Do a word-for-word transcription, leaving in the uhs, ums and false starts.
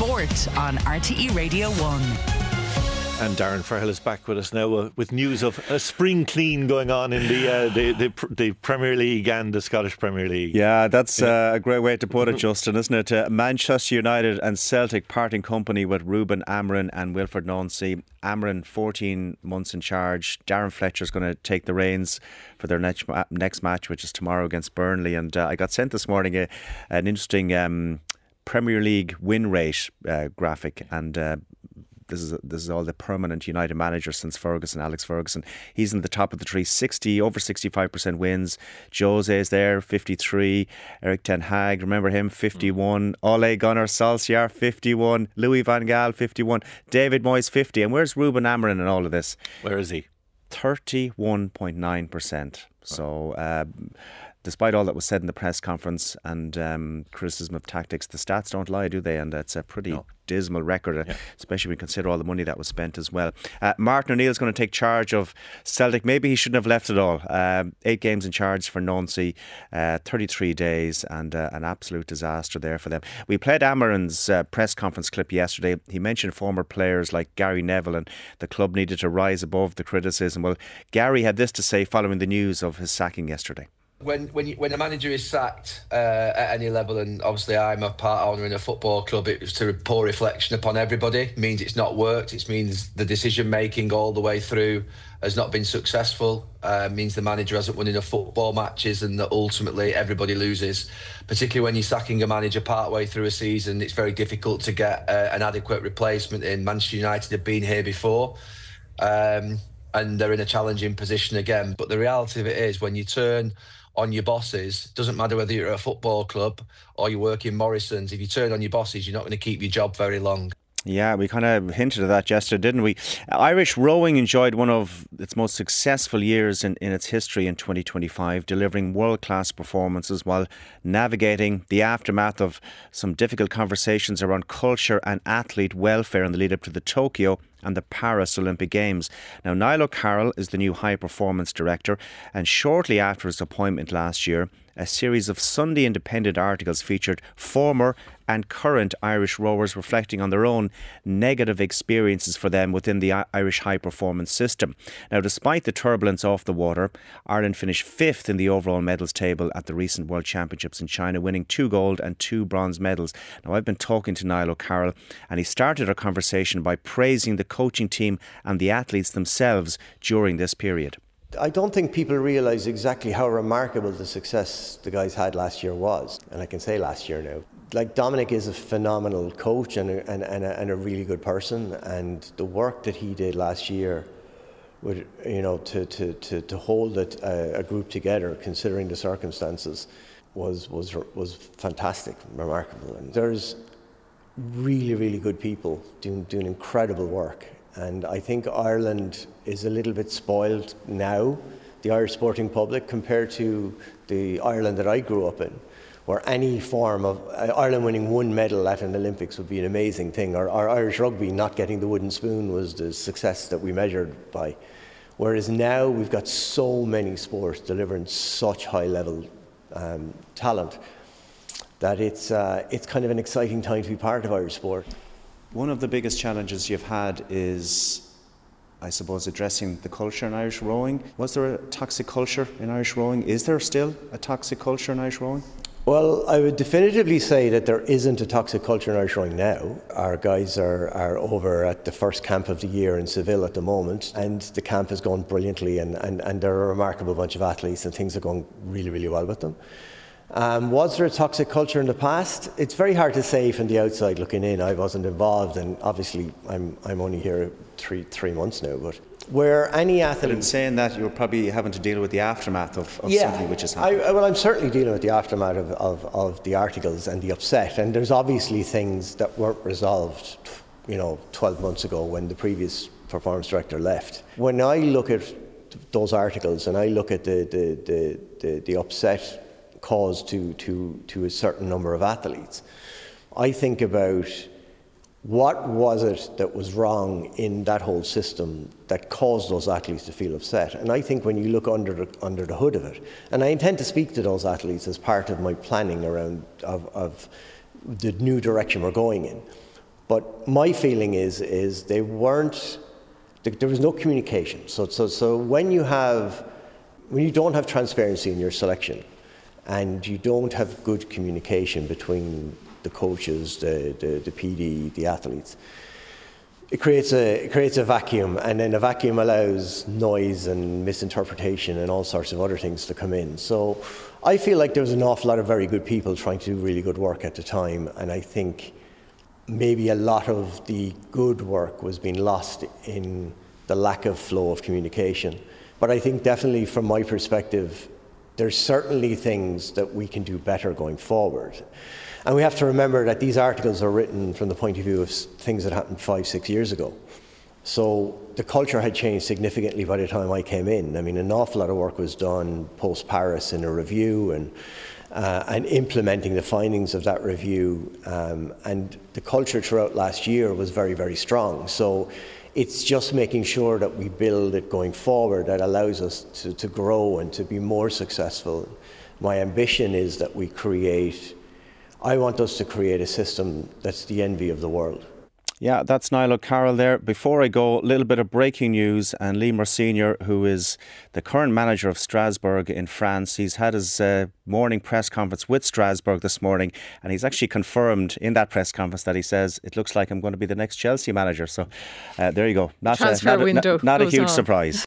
Sport on R T E Radio one. And Darren Ferrell is back with us now uh, with news of a spring clean going on in the, uh, the, the the Premier League and the Scottish Premier League. Yeah, that's uh, a great way to put it, Justin, isn't it? Uh, Manchester United and Celtic parting company with Ruben Amorim and Wilfried Nancy. Amorim, fourteen months in charge. Darren Fletcher's going to take the reins for their next next match, which is tomorrow against Burnley. And uh, I got sent this morning a, an interesting um, Premier League win rate uh, graphic, and uh, This is this is all the permanent United managers since Ferguson, Alex Ferguson. He's in the top of the tree, sixty over sixty-five percent wins. Jose is there, fifty-three. Eric Ten Hag, remember him, fifty-one. Ole Gunnar Solskjaer, fifty-one. Louis van Gaal, fifty-one. David Moyes, fifty. And where's Ruben Amorim in all of this? Where is he? thirty-one point nine percent. So, uh, despite all that was said in the press conference and um, criticism of tactics, the stats don't lie, do they? And it's a pretty no. dismal record, yeah. especially when you consider all the money that was spent as well. Uh, Martin O'Neill's going to take charge of Celtic. Maybe he shouldn't have left it all. Um, eight games in charge for Nancy, uh, thirty-three days, and uh, an absolute disaster there for them. We played Amorim's uh, press conference clip yesterday. He mentioned former players like Gary Neville, and the club needed to rise above the criticism. Well, Gary had this to say following the news of his sacking yesterday. When when you, when a manager is sacked uh, at any level, and obviously I'm a part owner in a football club, it's a poor reflection upon everybody. It means it's not worked. It means the decision making all the way through has not been successful. Uh, means the manager hasn't won enough football matches, and that ultimately everybody loses. Particularly when you're sacking a manager part way through a season, it's very difficult to get uh, an adequate replacement in. Manchester United have been here before. Um, and they're in a challenging position again. But the reality of it is, when you turn on your bosses, doesn't matter whether you're at a football club or you work in Morrison's, if you turn on your bosses, you're not going to keep your job very long. Yeah, we kind of hinted at that yesterday, didn't we? Irish rowing enjoyed one of its most successful years in, in its history in twenty twenty-five, delivering world-class performances while navigating the aftermath of some difficult conversations around culture and athlete welfare in the lead-up to the Tokyo and the Paris Olympic Games. Now, Niall O'Carroll is the new high-performance director, and shortly after his appointment last year, a series of Sunday Independent articles featured former and current Irish rowers reflecting on their own negative experiences for them within the Irish high-performance system. Now, despite the turbulence off the water, Ireland finished fifth in the overall medals table at the recent World Championships in China, winning two gold and two bronze medals. Now, I've been talking to Niall O'Carroll, and he started our conversation by praising the coaching team and the athletes themselves during this period. I don't think people realise exactly how remarkable the success the guys had last year was. And I can say last year now. Like, Dominic is a phenomenal coach and a, and, and, a, and a really good person. And the work that he did last year, with, you know, to, to, to, to hold it, uh, a group together, considering the circumstances, was, was, was fantastic, remarkable. And there's really, really good people doing, doing incredible work. And I think Ireland is a little bit spoiled now, the Irish sporting public, compared to the Ireland that I grew up in, where any form of uh, Ireland winning one medal at an Olympics would be an amazing thing, or, or Irish rugby not getting the wooden spoon was the success that we measured by. Whereas now we've got so many sports delivering such high level um, talent that it's uh, it's kind of an exciting time to be part of Irish sport. One of the biggest challenges you've had is, I suppose, addressing the culture in Irish rowing. Was there a toxic culture in Irish rowing? Is there still a toxic culture in Irish rowing? Well, I would definitively say that there isn't a toxic culture in Irish rowing now. Our guys are, are over at the first camp of the year in Seville at the moment, and the camp is going brilliantly, and, and, and they're a remarkable bunch of athletes, and things are going really, really well with them. Um, was there a toxic culture in the past? It's very hard to say from the outside looking in. I wasn't involved, and obviously I'm I'm only here three three months now. But where any athlete, but in saying that, you're probably having to deal with the aftermath of, of yeah, something which has happened. I, well, I'm certainly dealing with the aftermath of, of of the articles and the upset. And there's obviously things that weren't resolved, you know, twelve months ago when the previous performance director left. When I look at those articles and I look at the the the, the, the upset caused to, to, to a certain number of athletes, I think about what was it that was wrong in that whole system that caused those athletes to feel upset. And I think when you look under the, under the hood of it, and I intend to speak to those athletes as part of my planning around of, of the new direction we're going in, But my feeling is is they weren't. There was no communication. So so so when you have when you don't have transparency in your selection, and you don't have good communication between the coaches, the the, the P D, the athletes, it creates a it creates a vacuum, and then a vacuum allows noise and misinterpretation and all sorts of other things to come in. So I feel like there was an awful lot of very good people trying to do really good work at the time, and I think maybe a lot of the good work was being lost in the lack of flow of communication. But I think definitely from my perspective, there's certainly things that we can do better going forward. And we have to remember that these articles are written from the point of view of things that happened five, six years ago. So the culture had changed significantly by the time I came in. I mean, an awful lot of work was done post-Paris in a review and uh, and implementing the findings of that review. Um, and the culture throughout last year was very, very strong. So it's just making sure that we build it going forward that allows us to, to grow and to be more successful. My ambition is that we create, I want us to create a system that's the envy of the world. Yeah, that's Niall O'Carroll there. Before I go, a little bit of breaking news. And Liam Senior, who is the current manager of Strasbourg in France, he's had his uh, morning press conference with Strasbourg this morning, and he's actually confirmed in that press conference that he says, it looks like I'm going to be the next Chelsea manager. So uh, there you go. Not, Transfer a, not, window a, not, not a huge on. surprise.